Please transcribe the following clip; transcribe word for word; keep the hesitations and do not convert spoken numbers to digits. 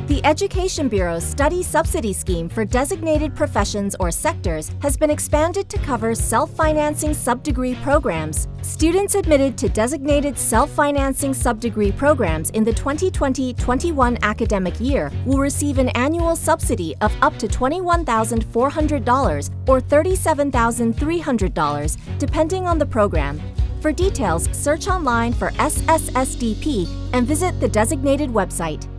The Education Bureau's study subsidy scheme for designated professions or sectors has been expanded to cover self-financing sub-degree programs. Students admitted to designated self-financing sub-degree programs in the twenty twenty twenty-one academic year will receive an annual subsidy of up to twenty-one thousand four hundred dollars or thirty-seven thousand three hundred dollars, depending on the program. For details, search online for S S S D P and visit the designated website.